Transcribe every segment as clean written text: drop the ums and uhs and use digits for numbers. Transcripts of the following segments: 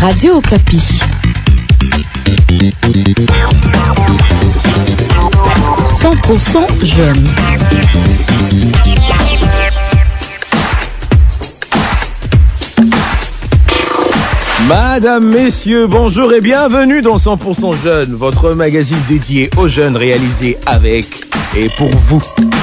Radio Okapi. « 100% jeunes ». Madame, messieurs, bonjour et bienvenue dans 100% Jeunes, votre magazine dédié aux jeunes réalisé avec et pour vous.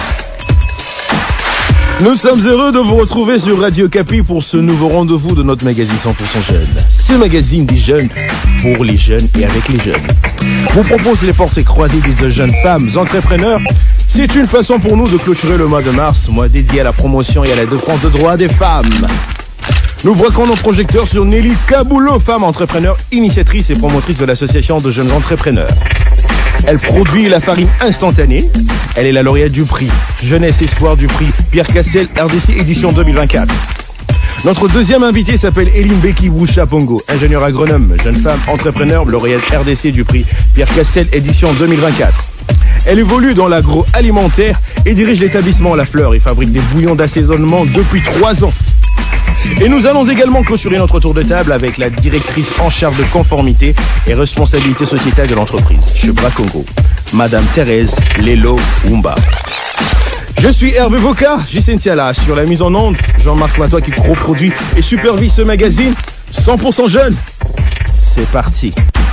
Nous sommes heureux de vous retrouver sur Radio Okapi pour ce nouveau rendez-vous de notre magazine 100% Jeunes. Ce magazine des jeunes pour les jeunes et avec les jeunes. Vous propose les forces croisées des jeunes femmes entrepreneurs. C'est une façon pour nous de clôturer le mois de mars, mois dédié à la promotion et à la défense des droits des femmes. Nous braquons nos projecteurs sur Nelly Kaboulot, femme entrepreneur, initiatrice et promotrice de l'association de jeunes entrepreneurs. Elle produit la farine instantanée. Elle est la lauréate du prix Jeunesse Espoir du prix Pierre Castel RDC édition 2024. Notre deuxième invitée s'appelle Eline Beki Wushapongo, ingénieure agronome, jeune femme entrepreneur, lauréate RDC du prix Pierre Castel édition 2024. Elle évolue dans l'agroalimentaire et dirige l'établissement La Fleur et fabrique des bouillons d'assaisonnement depuis 3 ans. Et nous allons également clôturer notre tour de table avec la directrice en charge de conformité et responsabilité sociétale de l'entreprise, Chebra Congo, Madame Thérèse Lelo Wumba. Je suis Hervé Voka, Jisensiala, sur la mise en onde, Jean-Marc Matois qui coproduit et supervise ce magazine 100% Jeunes. C'est parti.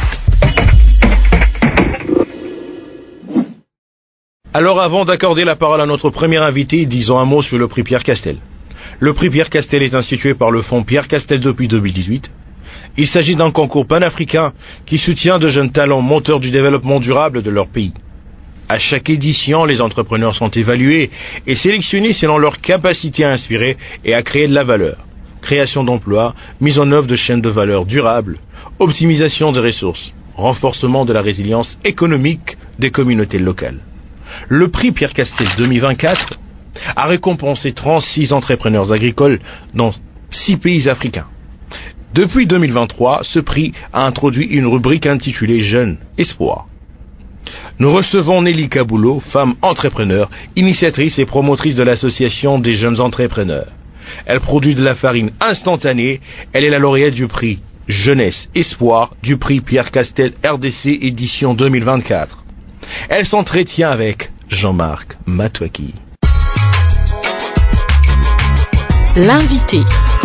Alors avant d'accorder la parole à notre premier invité, disons un mot sur le prix Pierre Castel. Le prix Pierre Castel est institué par le fonds Pierre Castel depuis 2018. Il s'agit d'un concours panafricain qui soutient de jeunes talents moteurs du développement durable de leur pays. À chaque édition, les entrepreneurs sont évalués et sélectionnés selon leur capacité à inspirer et à créer de la valeur. Création d'emplois, mise en œuvre de chaînes de valeur durables, optimisation des ressources, renforcement de la résilience économique des communautés locales. Le prix Pierre Castel 2024 a récompensé 36 entrepreneurs agricoles dans 6 pays africains. Depuis 2023, ce prix a introduit une rubrique intitulée Jeunes Espoir. Nous recevons Nelly Kaboulot, femme entrepreneur, initiatrice et promotrice de l'association des jeunes entrepreneurs. Elle produit de la farine instantanée. Elle est la lauréate du prix Jeunesse Espoir du prix Pierre Castel RDC édition 2024. Elle s'entretient avec Jean-Marc Matouaki. L'invité.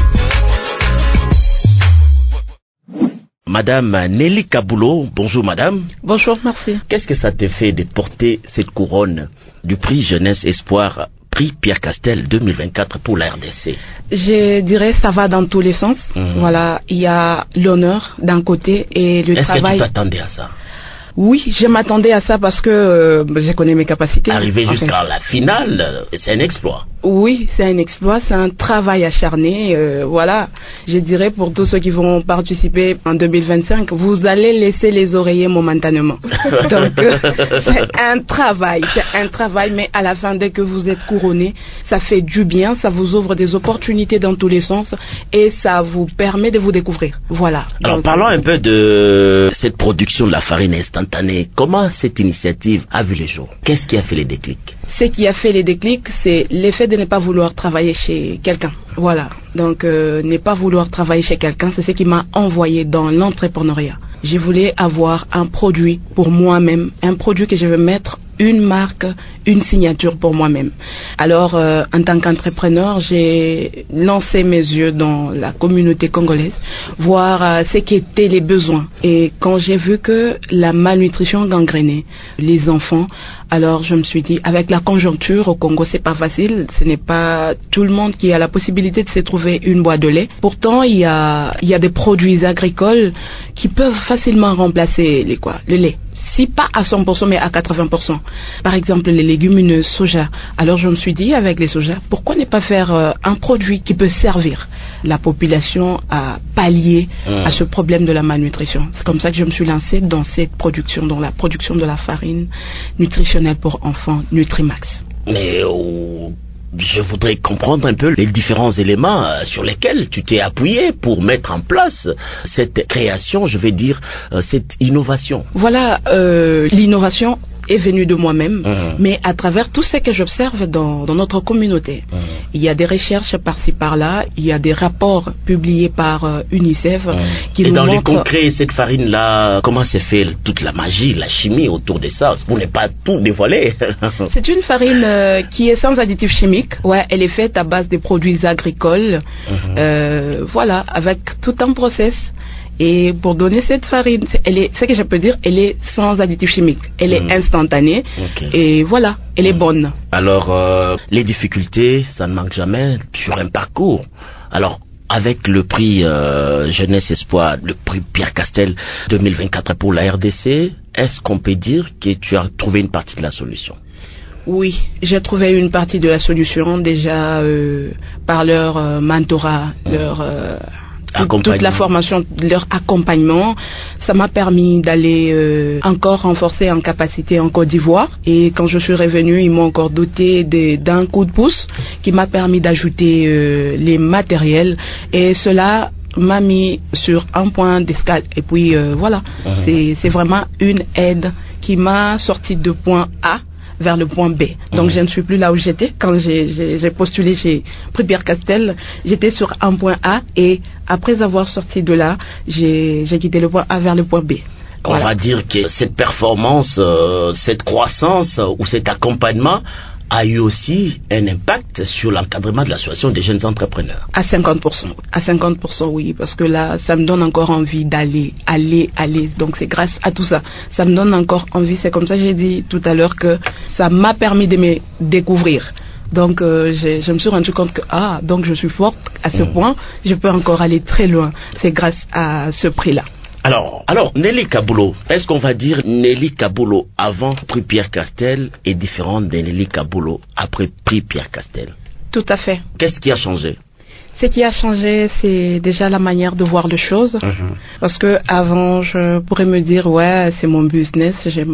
Madame Nelly Kaboulot, bonjour madame. Bonjour, merci. Qu'est-ce que ça te fait de porter cette couronne du prix Jeunesse Espoir, prix Pierre Castel 2024 pour la RDC? Je dirais ça va dans tous les sens. Voilà, il y a l'honneur d'un côté et le travail. Est-ce que tu t'attendais à ça? Oui, je m'attendais à ça parce que je connais mes capacités. Arriver jusqu'à la finale, c'est un exploit. Oui, c'est un exploit, c'est un travail acharné. Voilà, je dirais pour tous ceux qui vont participer en 2025, vous allez laisser les oreillers momentanément. Donc, c'est un travail, mais à la fin, dès que vous êtes couronné, ça fait du bien, ça vous ouvre des opportunités dans tous les sens et ça vous permet de vous découvrir. Voilà. Alors, donc, parlons un peu de cette production de la farine instantanée. Comment cette initiative a vu les jours? Qu'est-ce qui a fait les déclics? Ce qui a fait les déclics, c'est l'effet de ne pas vouloir travailler chez quelqu'un. Voilà. Donc, ne pas vouloir travailler chez quelqu'un, c'est ce qui m'a envoyé dans l'entrepreneuriat. Je voulais avoir un produit pour moi-même, un produit que je veux mettre une marque, une signature pour moi-même. Alors, en tant qu'entrepreneur, j'ai lancé mes yeux dans la communauté congolaise, voir ce qu'étaient les besoins. Et quand j'ai vu que la malnutrition gangrénait les enfants, alors je me suis dit, avec la conjoncture au Congo, c'est pas facile. Ce n'est pas tout le monde qui a la possibilité de se trouver une boîte de lait. Pourtant, il y a des produits agricoles qui peuvent facilement remplacer le lait. Si pas à 100%, mais à 80%. Par exemple, les légumineuses, soja. Alors je me suis dit, avec les soja, pourquoi ne pas faire un produit qui peut servir la population à pallier à ce problème de la malnutrition. C'est comme ça que je me suis lancée dans cette production, dans la production de la farine nutritionnelle pour enfants, Nutrimax. Mais je voudrais comprendre un peu les différents éléments sur lesquels tu t'es appuyé pour mettre en place cette création, je vais dire, cette innovation. Voilà, l'innovation est venue de moi-même, mais à travers tout ce que j'observe dans notre communauté. Il y a des recherches par-ci par-là, il y a des rapports publiés par UNICEF qui nous montrent... Et dans les concrets, cette farine-là, comment s'est fait toute la magie, la chimie autour de ça? Vous n'avez pas tout dévoilé. C'est une farine qui est sans additifs chimiques. Ouais, elle est faite à base des produits agricoles. Voilà, avec tout un process. Et pour donner cette farine, ce que je peux dire, elle est sans additifs chimiques. Elle est instantanée. Et voilà, elle est bonne. Alors, les difficultés, ça ne manque jamais sur un parcours. Alors, avec le prix Jeunesse Espoir, le prix Pierre Castel 2024 pour la RDC, est-ce qu'on peut dire que tu as trouvé une partie de la solution? Oui, j'ai trouvé une partie de la solution déjà par leur mentorat, leur... toute la formation, leur accompagnement. Ça m'a permis d'aller encore renforcer en capacité en Côte d'Ivoire. Et quand je suis revenue, ils m'ont encore doté d'un coup de pouce qui m'a permis d'ajouter les matériels. Et cela m'a mis sur un point d'escale. Et puis voilà, c'est vraiment une aide qui m'a sorti de point A vers le point B. Donc je ne suis plus là où j'étais. Quand j'ai postulé chez Prix Pierre Castel, j'étais sur un point A et après avoir sorti de là, j'ai quitté le point A vers le point B. Voilà. On va dire que cette performance, cette croissance ou cet accompagnement a eu aussi un impact sur l'encadrement de l'association des jeunes entrepreneurs. À 50%. À 50%, oui, parce que là, ça me donne encore envie d'aller. Donc c'est grâce à tout ça. Ça me donne encore envie. C'est comme ça que j'ai dit tout à l'heure que ça m'a permis de me découvrir. Donc je me suis rendu compte que donc je suis forte à ce point, je peux encore aller très loin. C'est grâce à ce prix-là. Alors, Nelly Kabulo, est-ce qu'on va dire Nelly Kabulo avant prix Pierre Castel est différente de Nelly Kabulo après prix Pierre Castel? Tout à fait. Qu'est-ce qui a changé? Ce qui a changé, c'est déjà la manière de voir les choses. Parce que avant, je pourrais me dire, ouais, c'est mon business,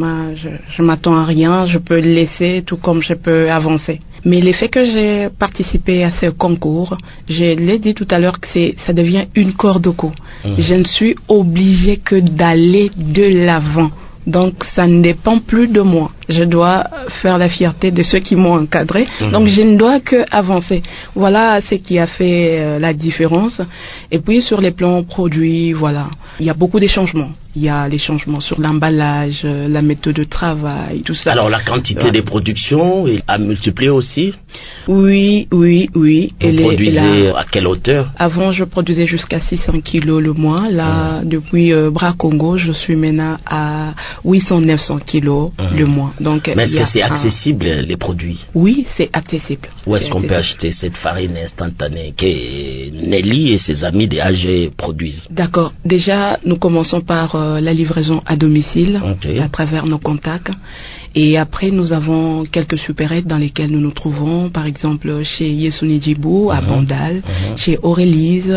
je m'attends à rien, je peux le laisser tout comme je peux avancer. Mais l'effet que j'ai participé à ce concours, je l'ai dit tout à l'heure que ça devient une corde au cou. Je ne suis obligée que d'aller de l'avant. Donc ça ne dépend plus de moi. Je dois faire la fierté de ceux qui m'ont encadré. Donc je ne dois que avancer. Voilà ce qui a fait la différence. Et puis sur les plans produits, voilà, il y a beaucoup de changements. Il y a les changements sur l'emballage, la méthode de travail, tout ça. Alors la quantité des productions a multiplié aussi? Oui. Vous produisez à quelle hauteur? Avant, je produisais jusqu'à 600 kilos le mois. Là, depuis Bras Congo, je suis maintenant à 800-900 kilos le mois. Donc, mais est-ce que c'est accessible, les produits? Oui, c'est accessible. Où est-ce qu'on peut acheter cette farine instantanée que Nelly et ses amis des AG produisent? D'accord. Déjà, nous commençons par la livraison à domicile, à travers nos contacts. Et après, nous avons quelques supérettes dans lesquelles nous nous trouvons, par exemple chez Yesuni Djibou, à Bandal, chez Aurélise,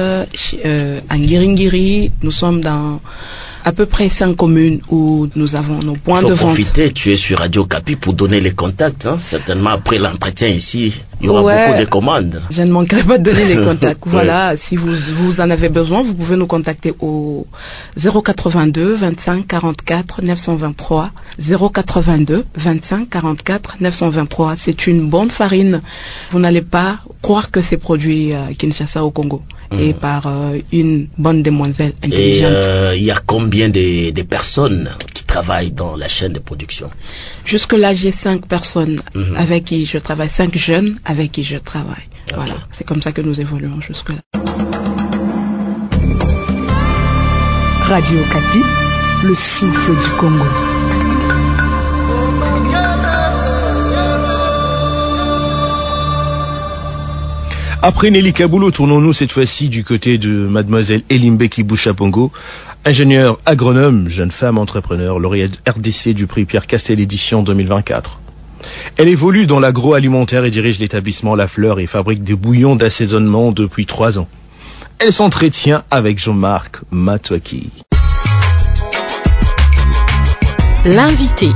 à Ngiringiri. Nous sommes dans à peu près 5 communes où nous avons nos points de vente. Profiter, tu es sur Radio Capi pour donner les contacts. Certainement, après l'entretien ici, il y aura beaucoup de commandes. Je ne manquerai pas de donner les contacts. Voilà, si vous en avez besoin, vous pouvez nous contacter au 082 25 44 923. 082 25 44 923. C'est une bonne farine. Vous n'allez pas croire que c'est produit à Kinshasa au Congo. Et par une bonne demoiselle intelligente. Et il y a combien de personnes qui travaillent dans la chaîne de production? Jusque-là, j'ai 5 personnes avec qui je travaille, 5 jeunes avec qui je travaille. Voilà, c'est comme ça que nous évoluons jusque-là. Radio Capi, le souffle du Congo. Après Nelly Kabulo, tournons-nous cette fois-ci du côté de mademoiselle Elimbeki Bouchapongo, ingénieure agronome, jeune femme entrepreneur, lauréate RDC du prix Pierre Castel édition 2024. Elle évolue dans l'agroalimentaire et dirige l'établissement La Fleur et fabrique des bouillons d'assaisonnement depuis 3 ans. Elle s'entretient avec Jean-Marc Matouaki. L'invité.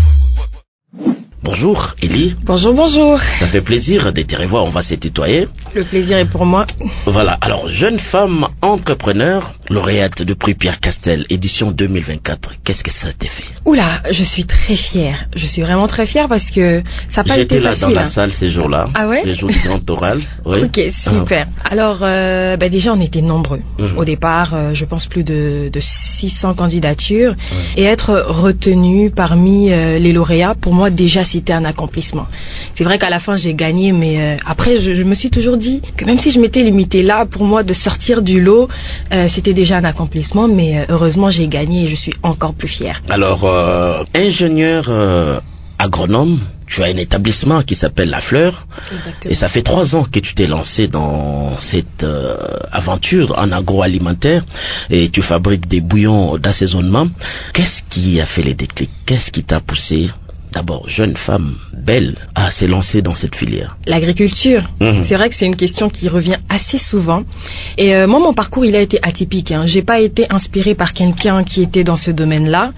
Bonjour, Elie. Bonjour. Ça fait plaisir de te revoir, on va se tutoyer. Le plaisir est pour moi. Voilà, alors jeune femme entrepreneur, lauréate du prix Pierre Castel, édition 2024, qu'est-ce que ça t'a fait? Oula, je suis très fière. Je suis vraiment très fière parce que ça n'a pas été facile. J'étais là dans la salle ces jours-là. Ah ouais? Les jours du grand oral. Oui. Ok, super. Alors, déjà, on était nombreux. Au départ, je pense plus de 600 candidatures. Et être retenu parmi les lauréats, pour moi, déjà, c'était un accomplissement. C'est vrai qu'à la fin, j'ai gagné, mais après, je me suis toujours dit que même si je m'étais limitée là, pour moi, de sortir du lot, c'était déjà un accomplissement. Mais heureusement, j'ai gagné et je suis encore plus fière. Alors, ingénieur agronome, tu as un établissement qui s'appelle La Fleur. Exactement. Et ça fait 3 ans que tu t'es lancé dans cette aventure en agroalimentaire et tu fabriques des bouillons d'assaisonnement. Qu'est-ce qui a fait les déclics? Qu'est-ce qui t'a poussé, d'abord jeune femme belle, à se lancer dans cette filière? L'agriculture, c'est vrai que c'est une question qui revient assez souvent. Et moi, mon parcours, il a été atypique. J'ai pas été inspirée par quelqu'un qui était dans ce domaine-là.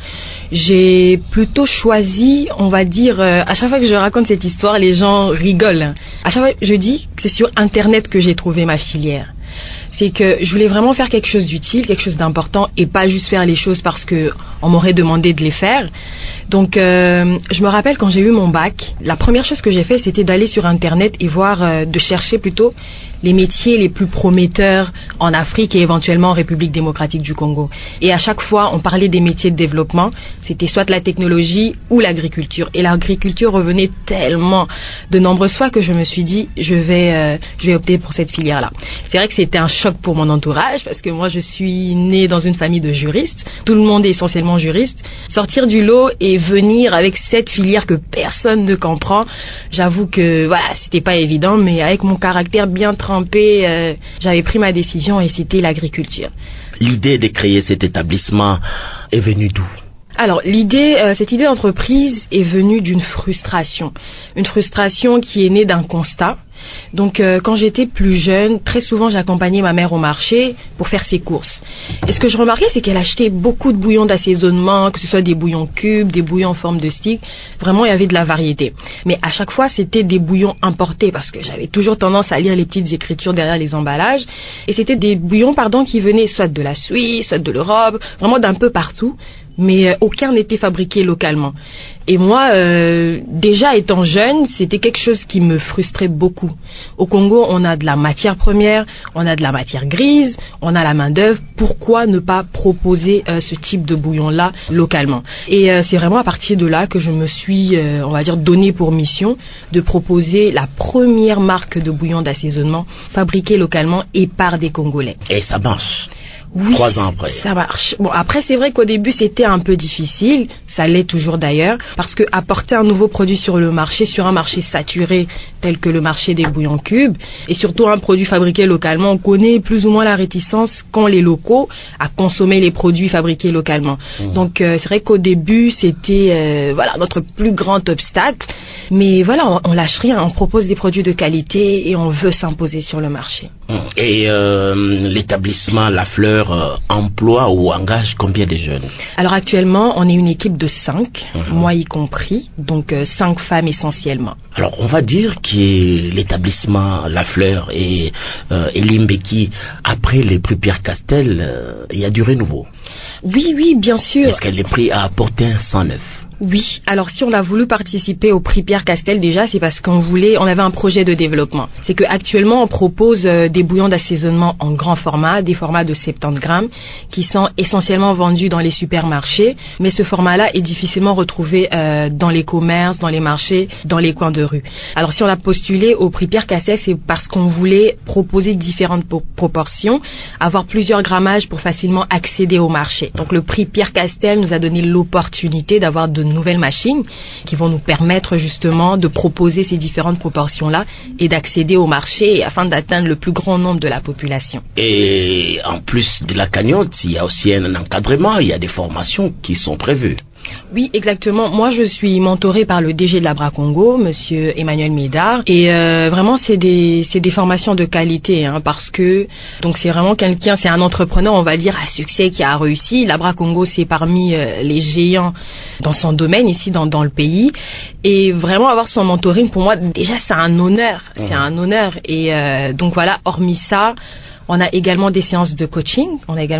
J'ai plutôt choisi, on va dire, à chaque fois que je raconte cette histoire, les gens rigolent. À chaque fois, je dis que c'est sur Internet que j'ai trouvé ma filière. C'est que je voulais vraiment faire quelque chose d'utile, quelque chose d'important et pas juste faire les choses parce que on m'aurait demandé de les faire. Donc, je me rappelle quand j'ai eu mon bac, la première chose que j'ai fait, c'était d'aller sur Internet et voir, de chercher plutôt les métiers les plus prometteurs en Afrique et éventuellement en République démocratique du Congo. Et à chaque fois, on parlait des métiers de développement. C'était soit la technologie ou l'agriculture. Et l'agriculture revenait tellement de nombreuses fois que je me suis dit, je vais opter pour cette filière-là. C'est vrai que c'était un choc pour mon entourage parce que moi, je suis née dans une famille de juristes. Tout le monde est essentiellement juriste. Sortir du lot et venir avec cette filière que personne ne comprend, j'avoue que voilà, c'était pas évident, mais avec mon caractère bien trempé, j'avais pris ma décision et c'était l'agriculture. L'idée de créer cet établissement est venue d'où? Alors, cette idée d'entreprise est venue d'une frustration. Une frustration qui est née d'un constat. Donc, quand j'étais plus jeune, très souvent, j'accompagnais ma mère au marché pour faire ses courses. Et ce que je remarquais, c'est qu'elle achetait beaucoup de bouillons d'assaisonnement, que ce soit des bouillons cubes, des bouillons en forme de stick. Vraiment, il y avait de la variété. Mais à chaque fois, c'était des bouillons importés parce que j'avais toujours tendance à lire les petites écritures derrière les emballages. Et c'était des bouillons, qui venaient soit de la Suisse, soit de l'Europe, vraiment d'un peu partout. Mais aucun n'était fabriqué localement. Et moi, déjà étant jeune, c'était quelque chose qui me frustrait beaucoup. Au Congo, on a de la matière première, on a de la matière grise, on a la main-d'œuvre. Pourquoi ne pas proposer ce type de bouillon-là localement? Et c'est vraiment à partir de là que je me suis, on va dire, donné pour mission de proposer la première marque de bouillon d'assaisonnement fabriquée localement et par des Congolais. Et ça marche? Oui, 3 ans après. Ça marche. Bon, après, c'est vrai qu'au début, c'était un peu difficile. Ça l'est toujours d'ailleurs. Parce que apporter un nouveau produit sur le marché, sur un marché saturé, tel que le marché des bouillons cubes, et surtout un produit fabriqué localement, on connaît plus ou moins la réticence qu'ont les locaux à consommer les produits fabriqués localement. Donc, c'est vrai qu'au début, c'était, notre plus grand obstacle. Mais voilà, on lâche rien. On propose des produits de qualité et on veut s'imposer sur le marché. Et l'établissement La Fleur emploie ou engage combien de jeunes? Alors actuellement, on est une équipe de 5, moi y compris, donc 5 femmes essentiellement. Alors on va dire que l'établissement La Fleur et Limbeki, après les prix Pierre Castel, il y a du renouveau. Oui, bien sûr. Est-ce que les prix a apporté un 109? Oui, alors si on a voulu participer au prix Pierre Castel déjà, c'est parce on avait un projet de développement. C'est que actuellement on propose des bouillons d'assaisonnement en grand format, des formats de 70 grammes, qui sont essentiellement vendus dans les supermarchés, mais ce format-là est difficilement retrouvé dans les commerces, dans les marchés, dans les coins de rue. Alors si on a postulé au prix Pierre Castel, c'est parce qu'on voulait proposer différentes proportions, avoir plusieurs grammages pour facilement accéder au marché. Donc le prix Pierre Castel nous a donné l'opportunité d'avoir de nouvelles machines qui vont nous permettre justement de proposer ces différentes proportions-là et d'accéder au marché afin d'atteindre le plus grand nombre de la population. Et en plus de la cagnotte, il y a aussi un encadrement, il y a des formations qui sont prévues. Oui, exactement. Moi, je suis mentorée par le DG de Labra Congo, monsieur Emmanuel Médard, et vraiment, c'est des formations de qualité, hein, parce que donc c'est vraiment quelqu'un, c'est un entrepreneur, on va dire, à succès qui a réussi. Labra Congo, c'est parmi les géants dans son domaine ici dans le pays, et vraiment avoir son mentoring, pour moi, déjà, c'est un honneur, et donc voilà. Hormis ça, on a également des séances de coaching.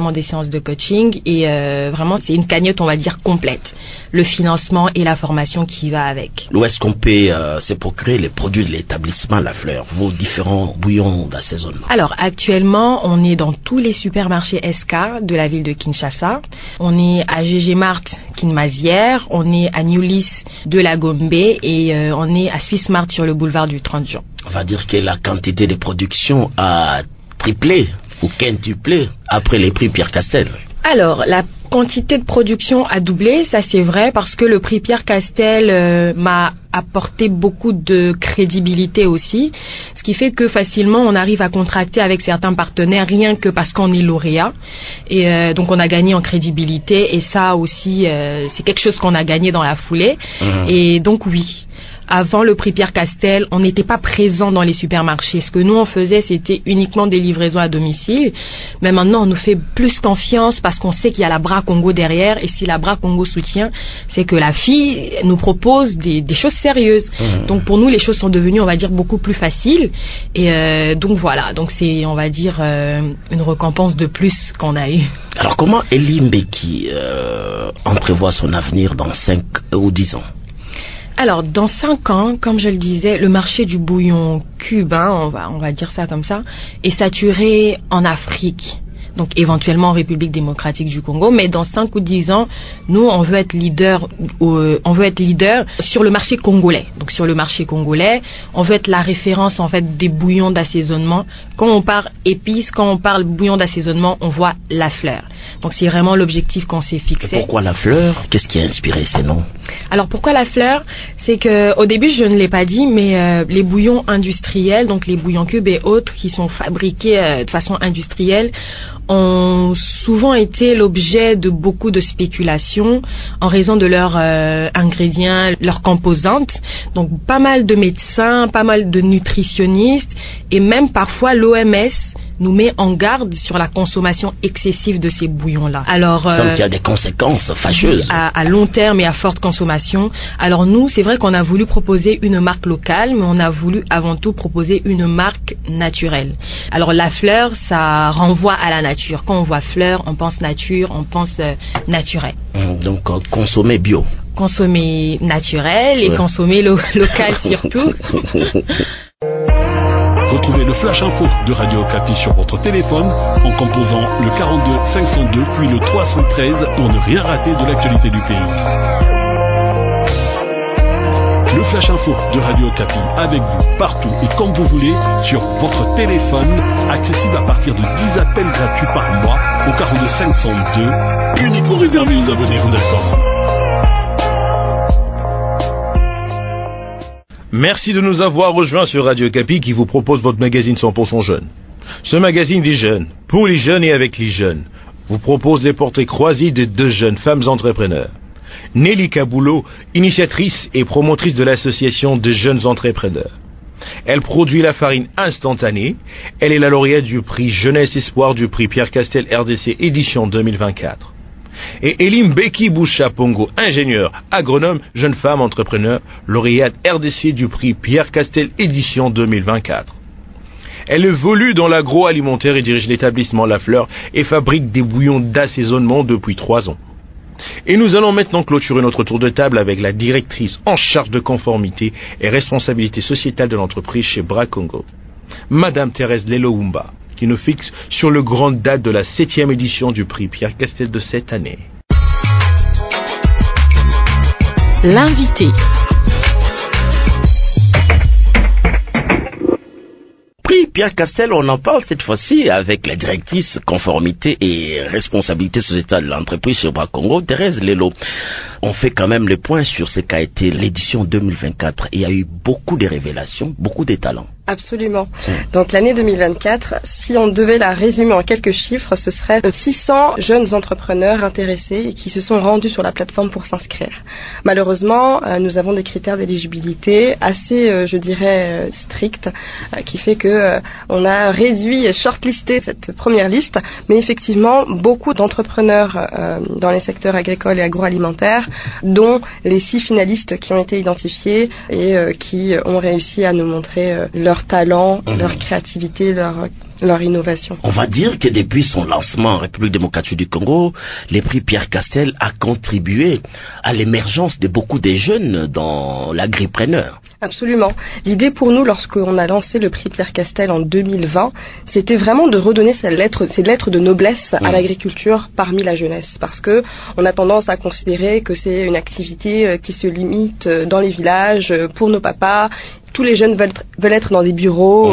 Et vraiment, c'est une cagnotte, on va dire, complète. Le financement et la formation qui va avec. Où est-ce qu'on peut se procurer les produits de l'établissement La Fleur, vos différents bouillons d'assaisonnement? Alors, actuellement, on est dans tous les supermarchés SK de la ville de Kinshasa. On est à GG Mart Kinmazière. On est à Newlis de la Gombe. Et on est à Swiss Mart sur le boulevard du 30 juin. On va dire que la quantité de production a triplé ou quintuplé après les prix Pierre Castel. Alors, la quantité de production a doublé, ça c'est vrai, parce que le prix Pierre Castel m'a apporté beaucoup de crédibilité aussi, ce qui fait que facilement on arrive à contracter avec certains partenaires rien que parce qu'on est lauréat, et donc on a gagné en crédibilité, et ça aussi c'est quelque chose qu'on a gagné dans la foulée. Et donc oui, avant le prix Pierre Castel, on n'était pas présent dans les supermarchés. Ce que nous on faisait, c'était uniquement des livraisons à domicile. Mais maintenant, on nous fait plus confiance parce qu'on sait qu'il y a Labra Congo derrière. Et si Labra Congo soutient, c'est que la fille nous propose des choses sérieuses. Donc pour nous, les choses sont devenues, on va dire, beaucoup plus faciles. Et donc voilà. Donc c'est, on va dire, une récompense de plus qu'on a eu. Alors comment Elie Mbeki entrevoit son avenir dans 5 ou 10 ans? Alors, dans 5 ans, comme je le disais, le marché du bouillon cubain, on va dire ça comme ça, est saturé en Afrique. Donc éventuellement en République démocratique du Congo, mais dans 5 ou 10 ans, nous on veut être leader sur le marché congolais. Donc sur le marché congolais, on veut être la référence en fait des bouillons d'assaisonnement. Quand on parle épices, quand on parle bouillon d'assaisonnement, on voit La Fleur. Donc c'est vraiment l'objectif qu'on s'est fixé. Et pourquoi La Fleur? Qu'est-ce qui a inspiré ces noms? Alors pourquoi La Fleur? C'est que au début je ne l'ai pas dit, mais les bouillons industriels, donc les bouillons cubes et autres qui sont fabriqués de façon industrielle, ont souvent été l'objet de beaucoup de spéculations en raison de leurs ingrédients, leurs composantes. Donc pas mal de médecins, pas mal de nutritionnistes et même parfois l'OMS nous met en garde sur la consommation excessive de ces bouillons-là. Alors, donc il y a des conséquences fâcheuses. À long terme et à forte consommation. Alors nous, c'est vrai qu'on a voulu proposer une marque locale, mais on a voulu avant tout proposer une marque naturelle. Alors La Fleur, ça renvoie à la nature. Quand on voit fleur, on pense nature, on pense naturel. Donc consommer bio. Consommer naturel et consommer local surtout. Retrouvez le Flash Info de Radio Okapi sur votre téléphone en composant le 42 502 puis le 313 pour ne rien rater de l'actualité du pays. Le Flash Info de Radio Okapi avec vous partout et comme vous voulez sur votre téléphone, accessible à partir de 10 appels gratuits par mois au 42 502, uniquement réservé aux abonnés Vodafone. Merci de nous avoir rejoints sur Radio Okapi qui vous propose votre magazine 100% jeune. Ce magazine des jeunes, pour les jeunes et avec les jeunes, vous propose les portraits croisés de 2 jeunes femmes entrepreneurs. Nelly Kaboulot, initiatrice et promotrice de l'association de jeunes entrepreneurs. Elle produit la farine instantanée. Elle est la lauréate du prix Jeunesse Espoir du prix Pierre Castel RDC édition 2024. Et Elie Mbeki Boucha Pongo, ingénieur, agronome, jeune femme entrepreneur, lauréate RDC du prix Pierre Castel édition 2024. Elle évolue dans l'agroalimentaire et dirige l'établissement La Fleur et fabrique des bouillons d'assaisonnement depuis 3 ans. Et nous allons maintenant clôturer notre tour de table avec la directrice en charge de conformité et responsabilité sociétale de l'entreprise chez Bra Congo, Madame Thérèse Leloumba, qui nous fixe sur le grand date de la 7e édition du prix Pierre Castel de cette année. L'invité. Prix Pierre Castel, on en parle cette fois-ci avec la directrice conformité et responsabilité sociétale de l'entreprise chez Bra Congo, Thérèse Lelo. On fait quand même le point sur ce qu'a été l'édition 2024. Il y a eu beaucoup de révélations, beaucoup de talents. Absolument. Donc l'année 2024, si on devait la résumer en quelques chiffres, ce serait 600 jeunes entrepreneurs intéressés et qui se sont rendus sur la plateforme pour s'inscrire. Malheureusement, nous avons des critères d'éligibilité assez, je dirais, stricts, qui fait que on a réduit et shortlisté cette première liste, mais effectivement, beaucoup d'entrepreneurs dans les secteurs agricoles et agroalimentaires, dont les 6 finalistes qui ont été identifiés et qui ont réussi à nous montrer leur talent, leur créativité, leur innovation. On va dire que depuis son lancement en République démocratique du Congo, le prix Pierre Castel a contribué à l'émergence de beaucoup de jeunes dans l'agripreneur. Absolument. L'idée pour nous, lorsqu'on a lancé le prix Pierre Castel en 2020, c'était vraiment de redonner ces lettres de noblesse à l'agriculture parmi la jeunesse. Parce que on a tendance à considérer que c'est une activité qui se limite dans les villages, pour nos papas. Tous les jeunes veulent être dans des bureaux,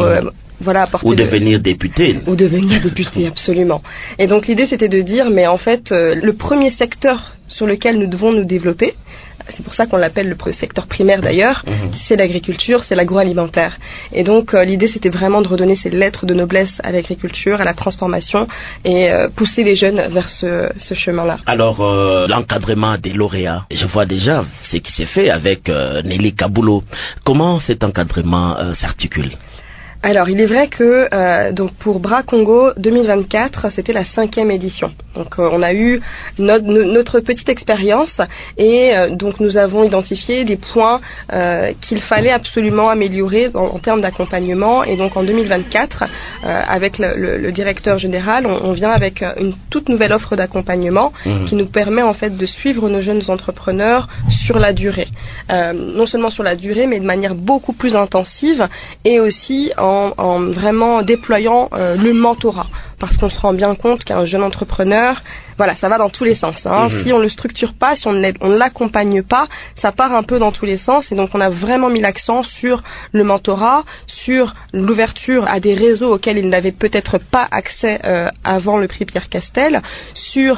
ou devenir député. Ou devenir député, absolument. Et donc l'idée c'était de dire, mais en fait, le premier secteur sur lequel nous devons nous développer, c'est pour ça qu'on l'appelle le secteur primaire d'ailleurs, c'est l'agriculture, c'est l'agroalimentaire. Et donc l'idée c'était vraiment de redonner ces lettres de noblesse à l'agriculture, à la transformation et pousser les jeunes vers ce chemin-là. Alors l'encadrement des lauréats, je vois déjà ce qui s'est fait avec Nelly Kaboulou. Comment cet encadrement s'articule ? Alors, il est vrai que donc pour Bras Congo 2024, c'était la 5e édition. Donc, on a eu notre petite expérience et donc nous avons identifié des points qu'il fallait absolument améliorer en termes d'accompagnement. Et donc, en 2024, avec le directeur général, on vient avec une toute nouvelle offre d'accompagnement qui nous permet en fait de suivre nos jeunes entrepreneurs sur la durée. Non seulement sur la durée, mais de manière beaucoup plus intensive et aussi en vraiment déployant le mentorat. Parce qu'on se rend bien compte qu'un jeune entrepreneur, voilà, ça va dans tous les sens. Si on ne le structure pas, si on ne l'accompagne pas, ça part un peu dans tous les sens. Et donc, on a vraiment mis l'accent sur le mentorat, sur l'ouverture à des réseaux auxquels ils n'avaient peut-être pas accès avant le prix Pierre Castel, sur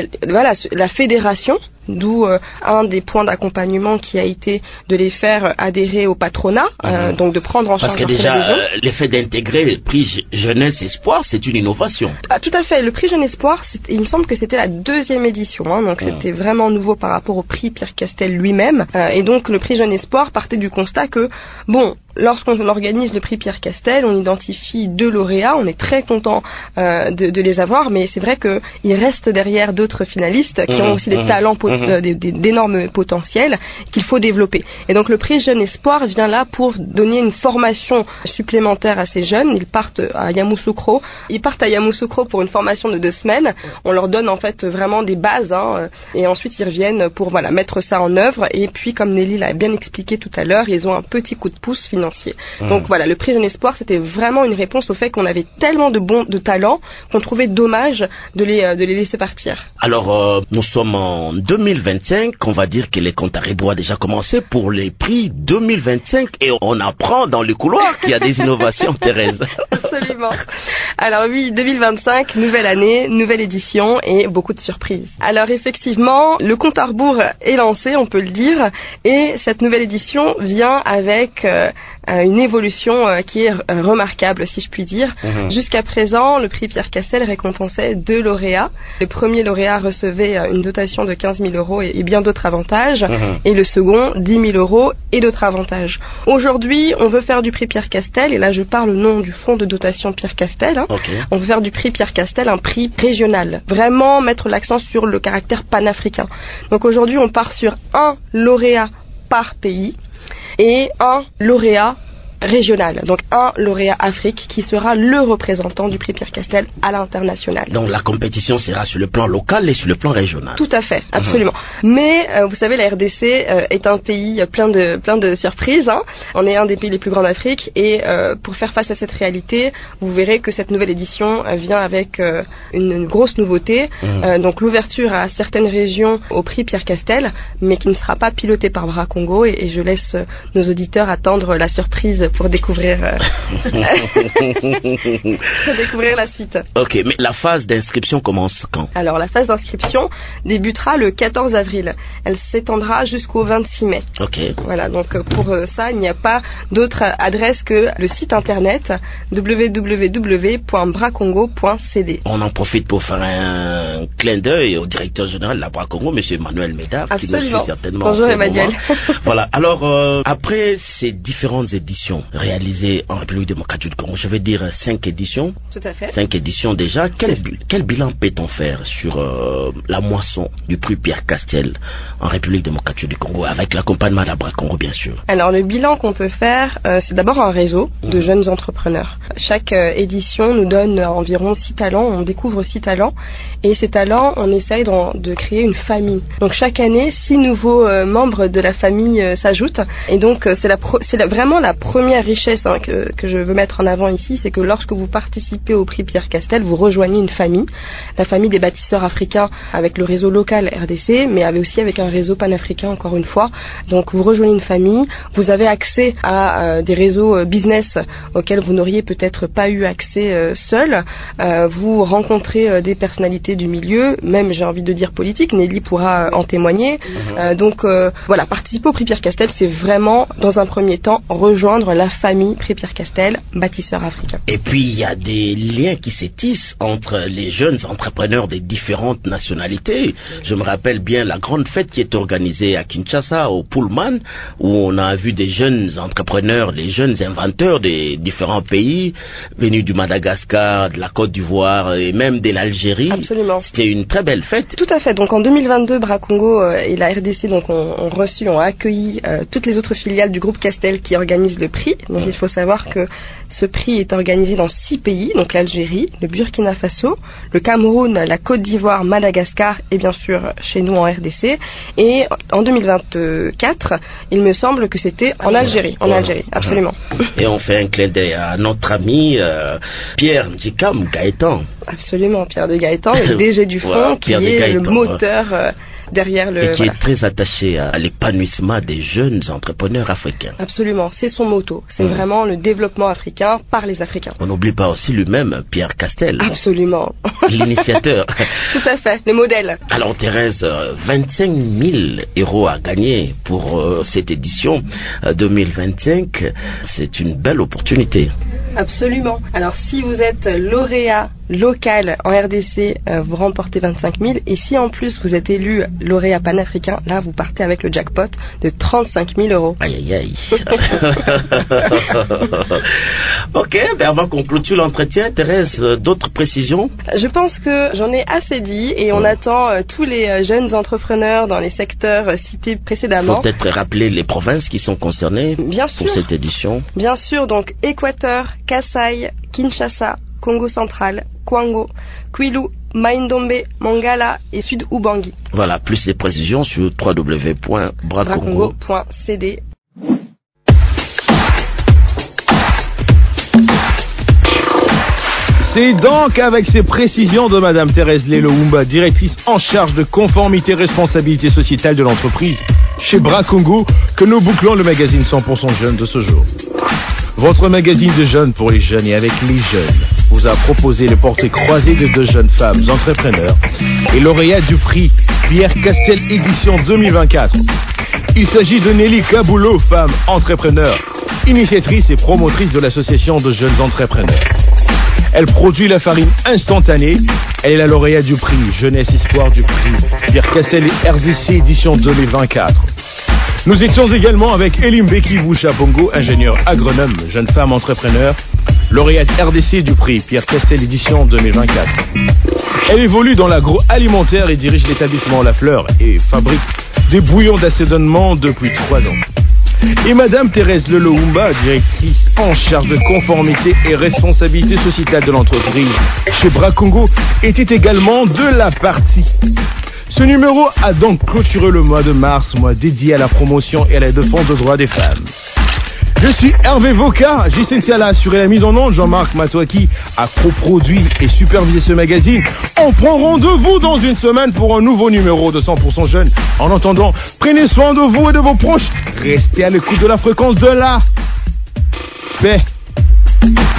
la fédération. D'où un des points d'accompagnement qui a été de les faire adhérer au patronat, donc de prendre en charge. Parce que déjà, l'effet d'intégrer le prix Jeunesse Espoir, c'est une innovation. Ah, tout à fait. Le prix Jeune Espoir, il me semble que c'était la 2e édition, donc c'était vraiment nouveau par rapport au prix Pierre Castel lui-même. Et donc le prix Jeune Espoir partait du constat que, lorsqu'on organise le prix Pierre Castel, on identifie 2 lauréats, on est très content de les avoir, mais c'est vrai qu'il reste derrière d'autres finalistes qui ont aussi des talents d'énormes potentiels qu'il faut développer. Et donc le prix Jeune Espoir vient là pour donner une formation supplémentaire à ces jeunes. Ils partent à Yamoussoukro pour une formation de 2 semaines. On leur donne en fait vraiment des bases et ensuite ils reviennent pour mettre ça en œuvre. Et puis comme Nelly l'a bien expliqué tout à l'heure, ils ont un petit coup de pouce financier. Donc voilà, le prix Jeune Espoir, c'était vraiment une réponse au fait qu'on avait tellement de talents qu'on trouvait dommage de les laisser partir. Alors nous sommes en 2025, on va dire que les comptes à rebours ont déjà commencé pour les prix 2025 et on apprend dans le couloir qu'il y a des innovations, Thérèse. Absolument. Alors oui, 2025, nouvelle année, nouvelle édition et beaucoup de surprises. Alors effectivement, le compte à rebours est lancé, on peut le dire, et cette nouvelle édition vient avec une évolution qui est remarquable, si je puis dire. Jusqu'à présent, le prix Pierre Castel récompensait 2 lauréats. Le premier lauréat recevait une dotation de 15 000 € et bien d'autres avantages, et le second 10 000 € et d'autres avantages. Aujourd'hui, on veut faire du prix Pierre Castel, et là je parle au nom du fonds de dotation Pierre Castel. On veut faire du prix Pierre Castel un prix régional, vraiment mettre l'accent sur le caractère panafricain. Donc aujourd'hui, on part sur un lauréat par pays et un lauréat régional, donc un lauréat Afrique qui sera le représentant du prix Pierre Castel à l'international. Donc la compétition sera sur le plan local et sur le plan régional. Tout à fait, absolument. Mais vous savez, la RDC est un pays plein de surprises. On est un des pays les plus grands d'Afrique et pour faire face à cette réalité, vous verrez que cette nouvelle édition vient avec une grosse nouveauté. Donc l'ouverture à certaines régions au prix Pierre Castel, mais qui ne sera pas pilotée par Bras Congo et je laisse nos auditeurs attendre la surprise pour découvrir la suite. Ok, mais la phase d'inscription commence quand? Alors, la phase d'inscription débutera le 14 avril. Elle s'étendra jusqu'au 26 mai. Ok. Voilà, donc pour ça, il n'y a pas d'autre adresse que le site internet www.bracongo.cd. On en profite pour faire un clin d'œil au directeur général de la Bracongo, M. Emmanuel Médard, qui nous suit certainement. Bonjour Emmanuel. Voilà, alors après ces différentes éditions réalisées en République démocratique du Congo, je vais dire 5 éditions. Tout à fait. 5 éditions déjà. Quel bilan peut-on faire sur la moisson du prix Pierre Castel en République démocratique du Congo, avec l'accompagnement de la Bracongo, bien sûr? Alors, le bilan qu'on peut faire, c'est d'abord un réseau de jeunes entrepreneurs. Chaque édition nous donne environ 6 talents, on découvre 6 talents, et ces talents, on essaye de créer une famille. Donc, chaque année, 6 nouveaux membres de la famille s'ajoutent, et donc c'est vraiment la première richesse que je veux mettre en avant ici, c'est que lorsque vous participez au prix Pierre Castel, vous rejoignez une famille, la famille des bâtisseurs africains avec le réseau local RDC, mais aussi avec un réseau panafricain encore une fois. Donc vous rejoignez une famille, vous avez accès à des réseaux business auxquels vous n'auriez peut-être pas eu accès seul. Vous rencontrez des personnalités du milieu, même j'ai envie de dire politique, Nelly pourra en témoigner. Donc voilà, participer au prix Pierre Castel, c'est vraiment dans un premier temps rejoindre la famille prix Pierre Castel, bâtisseurs africains. Et puis il y a des liens qui se tissent entre les jeunes entrepreneurs des différentes nationalités. Je me rappelle bien la grande fête qui est organisée à Kinshasa, au Pullman, où on a vu des jeunes entrepreneurs, des jeunes inventeurs des différents pays, venus du Madagascar, de la Côte d'Ivoire et même de l'Algérie. Absolument. C'était une très belle fête. Tout à fait. Donc en 2022, Bracongo et la RDC ont accueilli toutes les autres filiales du groupe Castel qui organisent le prix. Donc il faut savoir que ce prix est organisé dans 6 pays, donc l'Algérie, le Burkina Faso, le Cameroun, la Côte d'Ivoire, Madagascar et bien sûr chez nous en RDC. Et en 2024, il me semble que c'était en Algérie. En Algérie, absolument. Et on fait un clin d'œil à notre ami Pierre Ndjikam Gaëtan. Absolument, Pierre de Gaëtan, le DG du fonds, qui est le moteur derrière le... Et qui est très attaché à l'épanouissement des jeunes entrepreneurs africains. Absolument, c'est son motto. C'est vraiment le développement africain par les Africains. On n'oublie pas aussi lui-même, Pierre Castel. Absolument. L'initiateur. Tout à fait, le modèle. Alors Thérèse, 25 000 € à gagner pour cette édition 2025. C'est une belle opportunité. Absolument. Alors si vous êtes lauréat local en RDC, vous remportez 25 000. Et si en plus vous êtes élu lauréat panafricain, là vous partez avec le jackpot de 35 000 €. Aïe aïe aïe. Ok, avant qu'on clôture l'entretien, Thérèse, d'autres précisions? Je pense que j'en ai assez dit et on attend tous les jeunes entrepreneurs dans les secteurs cités précédemment. Faut peut-être rappeler les provinces qui sont concernées pour cette édition. Bien sûr, donc Équateur, Kasaï, Kinshasa, Congo central, Kwango, Kwilu, Maïndombe, Mongala et Sud Ubangi. Voilà, plus de précisions sur www.bracongo.cd. C'est donc avec ces précisions de Madame Thérèse Lelohumba, directrice en charge de conformité et responsabilité sociétale de l'entreprise chez Bracongo, que nous bouclons le magazine 100% Jeunes de ce jour. Votre magazine de jeunes pour les jeunes et avec les jeunes vous a proposé le portrait croisé de 2 jeunes femmes entrepreneurs et lauréates du prix Pierre Castel édition 2024. Il s'agit de Nelly Kaboulot, femme entrepreneur, initiatrice et promotrice de l'association de jeunes entrepreneurs. Elle produit la farine instantanée. Elle est la lauréate du prix Jeunesse Espoir du prix Pierre Castel et RDC édition 2024. Nous étions également avec Elim Bekivou Chapongo, ingénieur agronome, jeune femme entrepreneur, lauréate RDC du prix Pierre Castel édition 2024. Elle évolue dans l'agroalimentaire et dirige l'établissement La Fleur et fabrique des bouillons d'assaisonnement depuis 3 ans. Et Madame Thérèse Lelohumba, directrice en charge de conformité et responsabilité sociétale de l'entreprise chez Bracongo, était également de la partie. Ce numéro a donc clôturé le mois de mars, mois dédié à la promotion et à la défense des droits des femmes. Je suis Hervé Voka, J-Cynthia a assuré la mise en onde, Jean-Marc Matouaki a coproduit et supervisé ce magazine. On prend rendez-vous dans une semaine pour un nouveau numéro de 100% Jeunes. En attendant, prenez soin de vous et de vos proches. Restez à l'écoute de la fréquence de la Paix.